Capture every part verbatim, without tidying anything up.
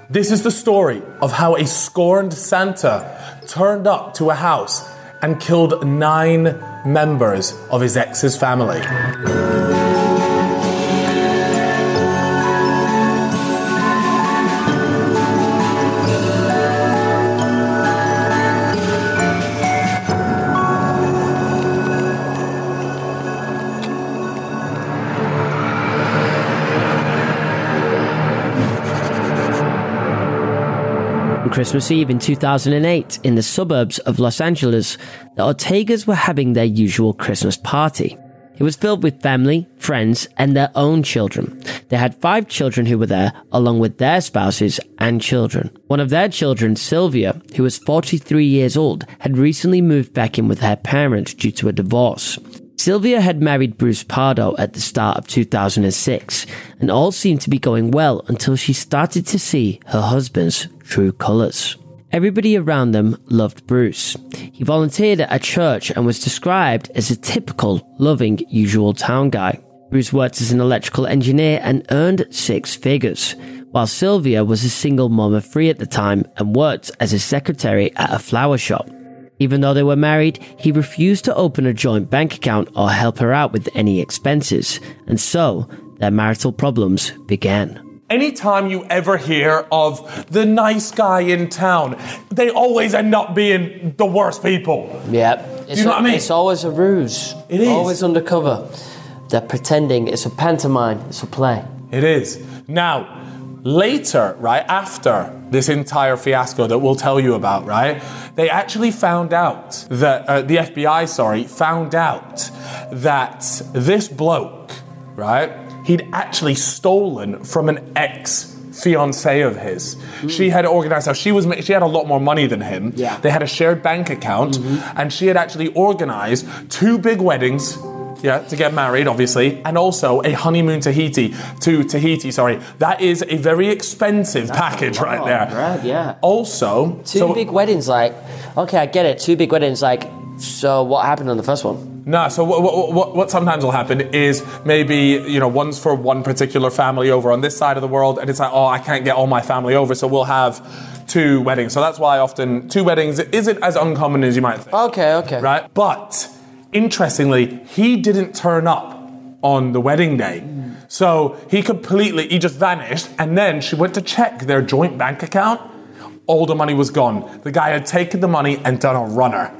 This is the story of how a scorned Santa turned up to a house and killed nine members of his ex's family. Christmas Eve in two thousand eight, in the suburbs of Los Angeles, the Ortegas were having their usual Christmas party. It was filled with family, friends, and their own children. They had five children who were there, along with their spouses and children. One of their children, Sylvia, who was forty-three years old, had recently moved back in with her parents due to a divorce. Sylvia had married Bruce Pardo at the start of two thousand six, and all seemed to be going well until she started to see her husband's true colours. Everybody around them loved Bruce. He volunteered at a church and was described as a typical, loving, usual town guy. Bruce worked as an electrical engineer and earned six figures, while Sylvia was a single mom of three at the time and worked as a secretary at a flower shop. Even though they were married, he refused to open a joint bank account or help her out with any expenses, and so their marital problems began. Anytime you ever hear of the nice guy in town, they always end up being the worst people. Yeah. Do you know a, what I mean? It's always a ruse. It is. Always undercover. They're pretending. It's a pantomime. It's a play. It is. Now, later, right, after this entire fiasco that we'll tell you about, right, they actually found out that, uh, the F B I, sorry, found out that this bloke, right, he'd actually stolen from an ex-fiancée of his. Mm. She had organised how she was. She had a lot more money than him. Yeah. They had a shared bank account, mm-hmm. and she had actually organised two big weddings. Yeah, to get married, obviously, and also a honeymoon Tahiti to Tahiti. Sorry, that is a very expensive That's package right there. Right, yeah. Also, two so, big weddings. Like, okay, I get it. Two big weddings. Like, so what happened on the first one? No, so what, what, what sometimes will happen is maybe, you know, one's for one particular family over on this side of the world, and it's like, oh, I can't get all my family over, so we'll have two weddings. So that's why often two weddings isn't as uncommon as you might think. Okay, okay. Right? But, interestingly, he didn't turn up on the wedding day. Mm. So he completely, he just vanished, and then she went to check their joint bank account. All the money was gone. The guy had taken the money and done a runner.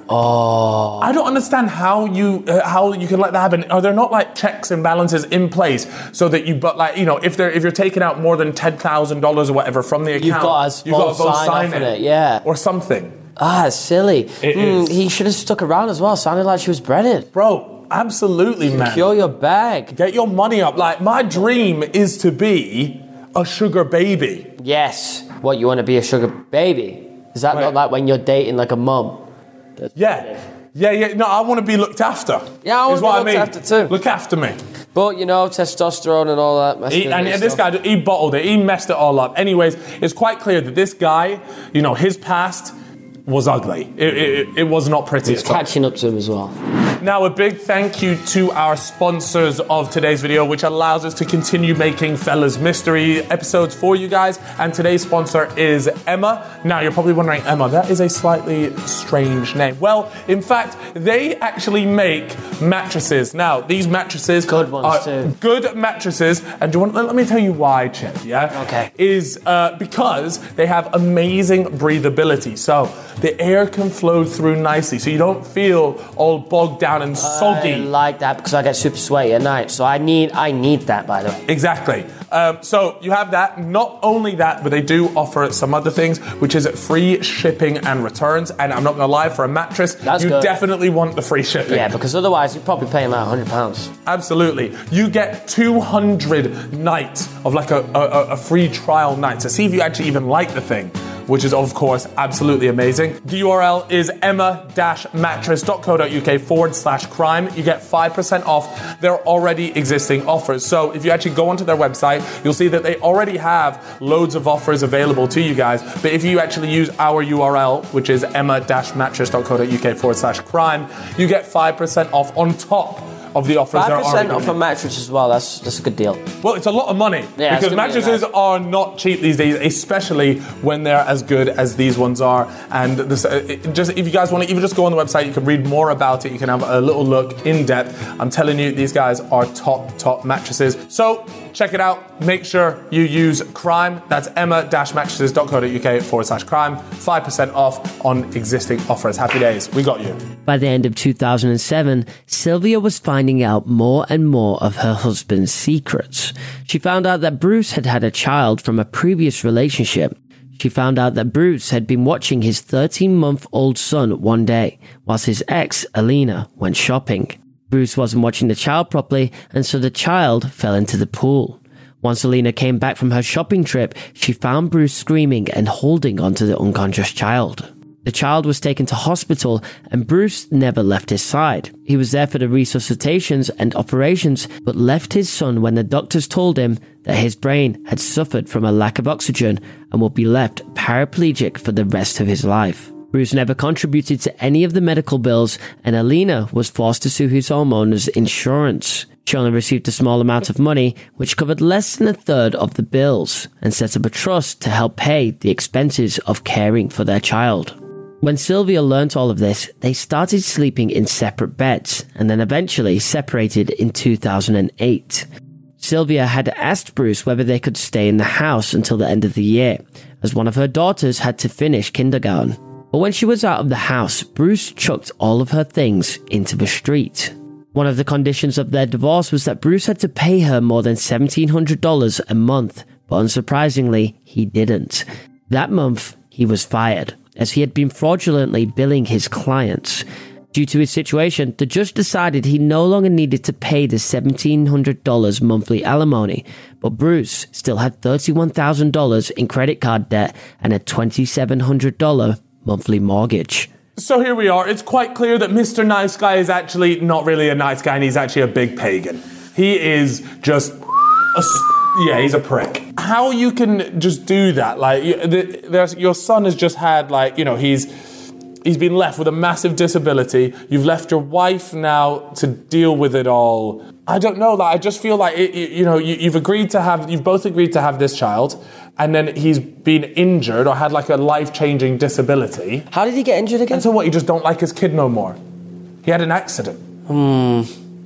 Oh. I don't understand how you uh, how you can let that happen. Are there not like checks and balances in place so that you, but like, you know, if they're if you're taking out more than ten thousand dollars or whatever from the account, you've got to, you've got to go sign, sign off it, it, yeah, or something. Ah, silly. It mm, is. He should have stuck around as well. Sounded like she was breaded. Bro, absolutely, man. Secure your bag. Get your money up. Like, my dream is to be a sugar baby. Yes. What, you want to be a sugar baby? Is that Right. not like when you're dating like a mum? That's Yeah. Yeah, yeah. No, I want to be looked after. Yeah, I want is to be what looked I mean. after too. Look after me. But, you know, testosterone and all that. He, and this stuff. guy, he bottled it. He messed it all up. Anyways, it's quite clear that this guy, you know, his past was ugly. It, it, it was not pretty. It's catching up to him as well. Now, a big thank you to our sponsors of today's video, which allows us to continue making Fellas Mystery episodes for you guys. And today's sponsor is Emma. Now, you're probably wondering, Emma, that is a slightly strange name. Well, in fact, they actually make mattresses. Now, these mattresses good ones are too. Good mattresses. And do you want, let me tell you why, Chip, yeah? Okay. Is uh, because they have amazing breathability. So the air can flow through nicely, so you don't feel all bogged down and soggy. I like that because I get super sweaty at night. So I need I need that, by the way. Exactly. Um, so you have that. Not only that, but they do offer some other things, which is free shipping and returns. And I'm not going to lie, for a mattress, That's you good. definitely want the free shipping. Yeah, because otherwise you're probably paying like one hundred pounds. Absolutely. You get two hundred nights of like a, a, a free trial night to see if you actually even like the thing, which is, of course, absolutely amazing. The U R L is emma-mattress.co.uk forward slash crime. You get five percent off their already existing offers. So if you actually go onto their website, you'll see that they already have loads of offers available to you guys. But if you actually use our U R L, which is emma-mattress.co.uk forward slash crime, you get five percent off on top of the offers five are already percent off a given. mattress as well, that's that's a good deal. Well, it's a lot of money Yeah, it's because gonna be a mattresses lot. are not cheap these days, especially when they're as good as these ones are. And this, uh, it- just if you guys want to even just go on the website, you can read more about it. You can have a little look in depth. I'm telling you, these guys are top, top mattresses. So check it out. Make sure you use Crime. That's emma-mattresses.co.uk forward slash crime. five percent off on existing offers. Happy days. We got you. By the end of two thousand seven, Sylvia was finding out more and more of her husband's secrets. She found out that Bruce had had a child from a previous relationship. She found out that Bruce had been watching his thirteen-month-old son one day, whilst his ex, Alina, went shopping. Bruce wasn't watching the child properly, and so the child fell into the pool. Once Alina came back from her shopping trip, she found Bruce screaming and holding onto the unconscious child. The child was taken to hospital, and Bruce never left his side. He was there for the resuscitations and operations, but left his son when the doctors told him that his brain had suffered from a lack of oxygen and would be left paraplegic for the rest of his life. Bruce never contributed to any of the medical bills, and Alina was forced to sue his homeowner's insurance. She only received a small amount of money, which covered less than a third of the bills, and set up a trust to help pay the expenses of caring for their child. When Sylvia learnt all of this, they started sleeping in separate beds, and then eventually separated in two thousand eight. Sylvia had asked Bruce whether they could stay in the house until the end of the year, as one of her daughters had to finish kindergarten. But when she was out of the house, Bruce chucked all of her things into the street. One of the conditions of their divorce was that Bruce had to pay her more than seventeen hundred dollars a month, but unsurprisingly, he didn't. That month, he was fired, as he had been fraudulently billing his clients. Due to his situation, the judge decided he no longer needed to pay the seventeen hundred dollars monthly alimony, but Bruce still had thirty-one thousand dollars in credit card debt and a twenty-seven hundred dollars monthly mortgage. So here we are. It's quite clear that Mister Nice Guy is actually not really a nice guy, and he's actually a big pagan. He is just a, s- yeah, he's a prick. How you can just do that? Like, you, the, there's, your son has just had, like, you know, he's he's been left with a massive disability. You've left your wife now to deal with it all. I don't know. Like, I just feel like it, it, you know, you, you've agreed to have, you've both agreed to have this child, and then he's been injured or had like a life-changing disability. How did he get injured again? And so what? You just don't like his kid no more? He had an accident. Hmm.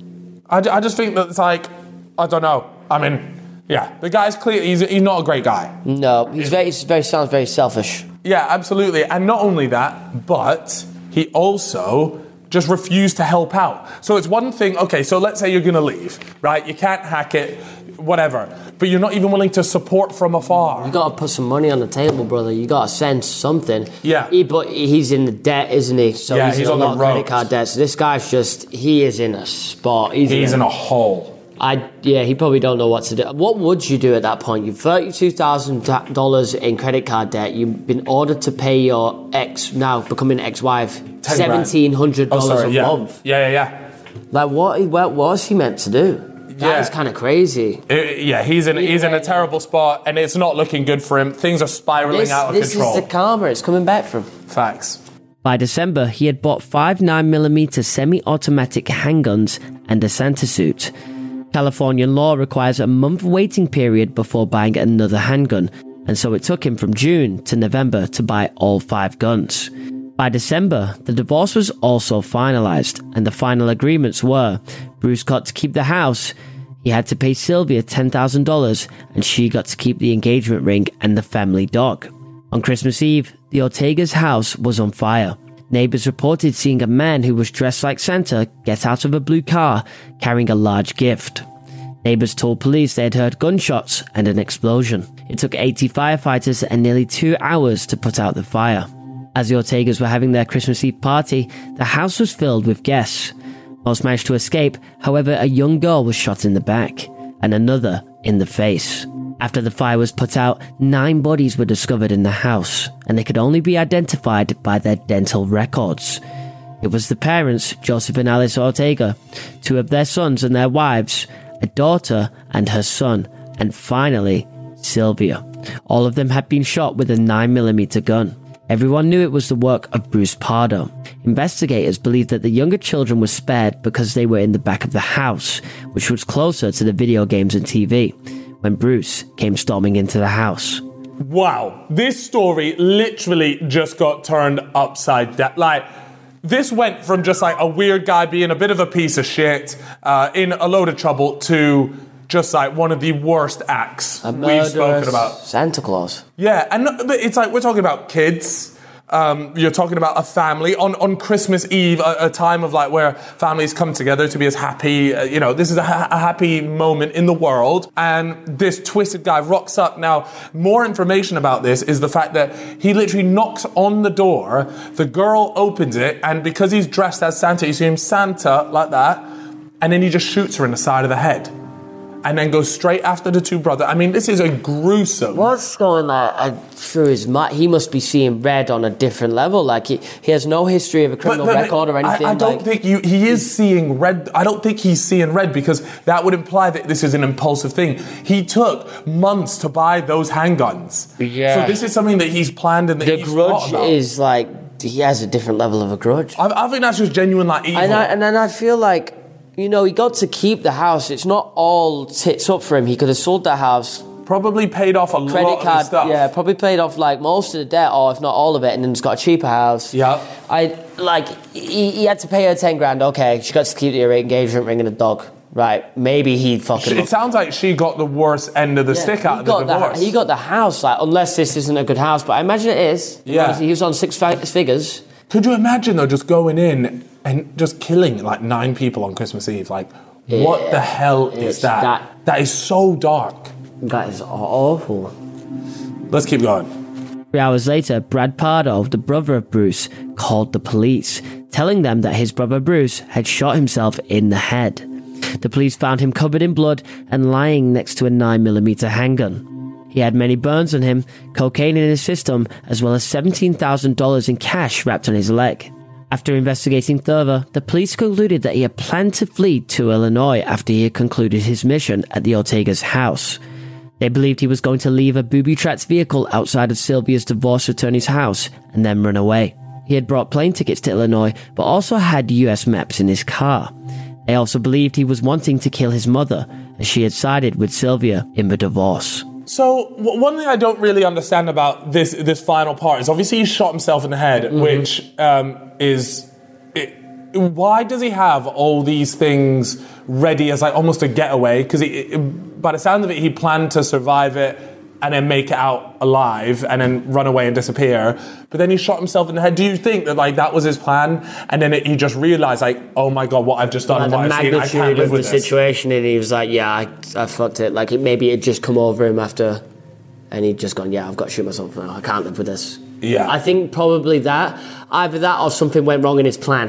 I, I just think that it's like, I don't know. I mean, yeah, the guy's clearly he's, he's not a great guy. No, he's very, he's very sounds very selfish. Yeah, absolutely. And not only that, but he also just refused to help out. So it's one thing, okay, so let's say you're going to leave, right? You can't hack it, whatever. But you're not even willing to support from afar. You gotta put some money on the table, brother. You gotta send something. Yeah. He, but he's in the debt, isn't he? So Yeah, he's, he's in on a the lot of credit ropes. card debt. So this guy's just, he is in a spot. He's, He's in a hole. I yeah, he probably don't know what to do. What would you do at that point? You've thirty-two thousand dollars in credit card debt. You've been ordered to pay your ex, now becoming ex-wife, seventeen hundred dollars oh, sorry, a yeah. month. Yeah, yeah, yeah. Like, what, what was he meant to do? That Yeah. is kind of crazy. It- yeah, he's in he's in a terrible spot, and it's not looking good for him. Things are spiraling This, out of this control. is the karma. It's coming back from. Facts. By December, he had bought five nine millimeter semi-automatic handguns and a Santa suit. Californian law requires a month waiting period before buying another handgun, and so it took him from June to November to buy all five guns. By December, the divorce was also finalized, and the final agreements were Bruce got to keep the house, he had to pay Sylvia ten thousand dollars, and she got to keep the engagement ring and the family dog. On Christmas Eve, the Ortega's house was on fire. Neighbors reported seeing a man who was dressed like Santa get out of a blue car carrying a large gift. Neighbors told police they had heard gunshots and an explosion. It took eighty firefighters and nearly two hours to put out the fire. As the Ortegas were having their Christmas Eve party, the house was filled with guests. Most managed to escape, however, a young girl was shot in the back, and another in the face. After the fire was put out, nine bodies were discovered in the house, and they could only be identified by their dental records. It was the parents, Joseph and Alice Ortega, two of their sons and their wives, a daughter and her son, and finally, Sylvia. All of them had been shot with a nine millimeter gun. Everyone knew it was the work of Bruce Pardo. Investigators believed that the younger children were spared because they were in the back of the house, which was closer to the video games and T V, when Bruce came storming into the house. Wow, this story literally just got turned upside down. Like, this went from just like a weird guy being a bit of a piece of shit, uh, in a load of trouble, to just like one of the worst acts we've spoken about. Santa Claus. Yeah, and but it's like we're talking about kids. Um, you're talking about a family on, on Christmas Eve, a, a time of like where families come together to be as happy. Uh, you know, this is a, ha- a happy moment in the world, and this twisted guy rocks up. Now, more information about this is the fact that he literally knocks on the door. The girl opens it, and because he's dressed as Santa, you see him Santa like that, and then he just shoots her in the side of the head. And then goes straight after the two brothers. I mean, this is a gruesome... What's going like uh, through his mind? He must be seeing red on a different level. Like, he, he has no history of a criminal but, but, record or anything. I, I don't like, think you, he is seeing red. I don't think he's seeing red, because that would imply that this is an impulsive thing. He took months to buy those handguns. Yeah. So this is something that he's planned and that the he's grudge thought about. is like, he has a different level of a grudge. I, I think that's just genuine, like, evil. And, I, and then I feel like, you know, he got to keep the house. It's not all tits up for him. He could have sold that house. Probably paid off a Credit lot card, of stuff. yeah, probably paid off like most of the debt, or if not all of it, and then just got a cheaper house. Yeah. I like he, he had to pay her ten grand. Okay, she got to keep the engagement ring and a dog. Right, maybe he fucking. It sounds like she got the worst end of the yeah, stick out of the divorce. The, he got the house, like, unless this isn't a good house, but I imagine it is. Yeah. He was on six fi- figures. Could you imagine though, just going in and just killing like nine people on Christmas Eve? Like, Yeah, what the hell is that? that? That is so dark. That is awful. Let's keep going. Three hours later, Brad Pardo, the brother of Bruce, called the police, telling them that his brother Bruce had shot himself in the head. The police found him covered in blood and lying next to a nine millimeter handgun. He had many burns on him, cocaine in his system, as well as seventeen thousand dollars in cash wrapped on his leg. After investigating further, the police concluded that he had planned to flee to Illinois after he had concluded his mission at the Ortega's house. They believed he was going to leave a booby-trapped vehicle outside of Sylvia's divorce attorney's house and then run away. He had brought plane tickets to Illinois, but also had U S maps in his car. They also believed he was wanting to kill his mother, as she had sided with Sylvia in the divorce. So, w- one thing I don't really understand about this this final part is obviously he shot himself in the head, mm-hmm. which um, is... It, why does he have all these things ready as like almost a getaway? Because by the sound of it, he planned to survive it and then make it out alive and then run away and disappear. But then he shot himself in the head. Do you think that like that was his plan? And then it, he just realised like, oh my God, what I've just done, like what the I've seen, I can't live of with the this. situation, and he was like, yeah, I, I fucked it. Like it, maybe it just come over him after, and he'd just gone, yeah, I've got to shoot myself now. I can't live with this. Yeah. I think probably that. Either that or something went wrong in his plan.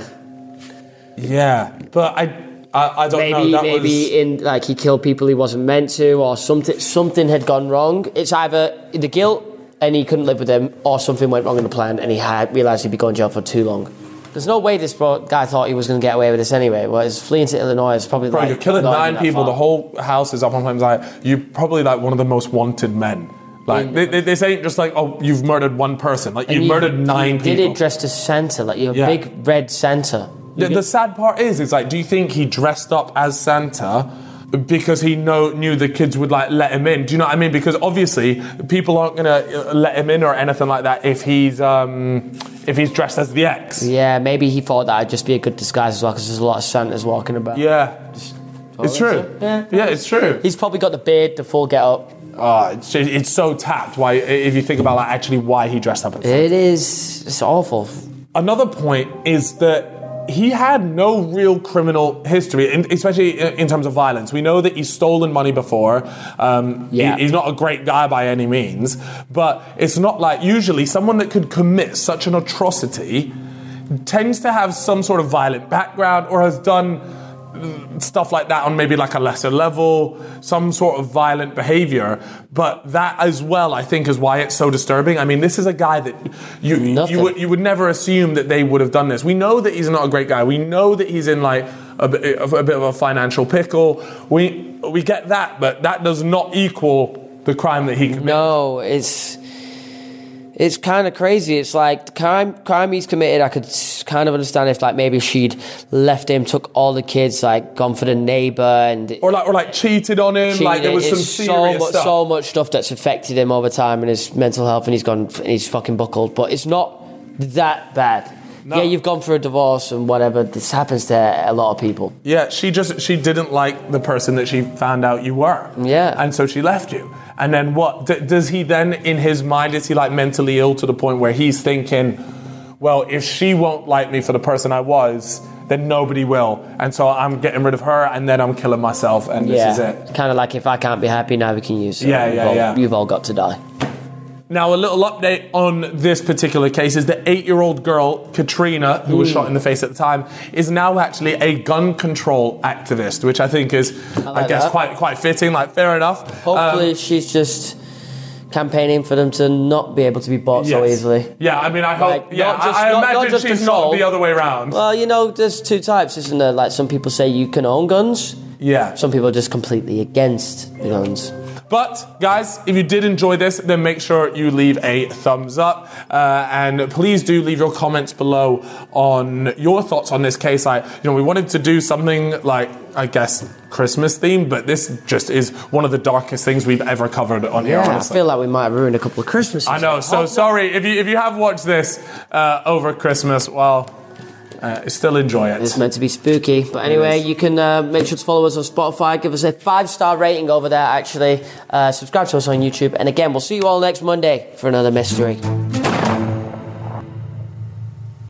Yeah, but I, I, I don't maybe, know. That maybe was... in like he killed people he wasn't meant to, or something. Something had gone wrong. It's either the guilt and he couldn't live with them, or something went wrong in the plan and he had realised he'd be going to jail for too long. There's no way this guy thought he was going to get away with this anyway. Whereas fleeing to Illinois is probably Bro, like you're killing nine people. The whole house is up on flames. Like you're probably like one of the most wanted men. Like they, they, this ain't just like, oh, you've murdered one person. Like you've you, murdered nine you people. Did it dressed as Santa? Like you're a Yeah. big red Santa. The, the sad part is, is like, do you think he dressed up as Santa because he know, knew the kids would like let him in? Do you know what I mean? Because obviously people aren't gonna let him in or anything like that if he's um, if he's dressed as the ex. Yeah, maybe he thought that'd just be a good disguise as well, because there's a lot of Santas walking about. Yeah, it's true. Yeah. yeah, it's true. He's probably got the beard, the full get up. Oh, it's, it's so tapped. Why, if you think about like actually why he dressed up as Santa. It is. It's awful. Another point is that he had no real criminal history, especially in terms of violence. We know that he's stolen money before. Um, yeah. he, he's not a great guy by any means, but it's not like usually someone that could commit such an atrocity tends to have some sort of violent background or has done stuff like that on maybe like a lesser level, some sort of violent behavior. But that as well, I think, is why it's so disturbing. I mean, this is a guy that you you would you would never assume that they would have done this. We know that he's not a great guy. We know that he's in like a bit, a bit of a financial pickle. We we get that, but that does not equal the crime that he committed. No, it's It's kind of crazy. It's like the crime, crime he's committed. I could kind of understand if, like, maybe she'd left him, took all the kids, like, gone for the neighbour, and or like, or like cheated on him. cheated. Like there was some It's serious so much, stuff. so much stuff that's affected him over time and his mental health, and he's gone, and he's fucking buckled. But it's not that bad. No. Yeah, you've gone for a divorce and whatever. This happens to a lot of people. Yeah, she just she didn't like the person that she found out you were. Yeah. And so she left you. And then what? D- does he then, in his mind, is he like mentally ill to the point where he's thinking, well, if she won't like me for the person I was, then nobody will. And so I'm getting rid of her and then I'm killing myself and Yeah, this is it. kind of like if I can't be happy, now we can use it. Yeah, You've yeah, all- yeah. You've all got to die. Now, a little update on this particular case is the eight-year-old girl, Katrina, who was shot in the face at the time, is now actually a gun control activist, which I think is, I, like guess, that. quite quite fitting, like, fair enough. Hopefully Um, she's just campaigning for them to not be able to be bought so yes. easily. Yeah, I mean, I hope, Like, yeah, not just- I, I not- not imagine just she's control. not the other way around. Well, you know, there's two types, isn't there? Like, some people say you can own guns. Yeah. Some people are just completely against the guns. But, guys, if you did enjoy this, then make sure you leave a thumbs up. Uh, and please do leave your comments below on your thoughts on this case. I, you know, we wanted to do something like, I guess, Christmas themed, but this just is one of the darkest things we've ever covered on here, Yeah, I honestly. feel like we might have ruined a couple of Christmases. I know, so sorry. If you, if you have watched this uh, over Christmas, well, uh, still enjoy it. It's meant to be spooky. But anyway, you can uh, make sure to follow us on Spotify. Give us a five-star rating over there, actually. Uh, subscribe to us on YouTube. And again, we'll see you all next Monday for another mystery.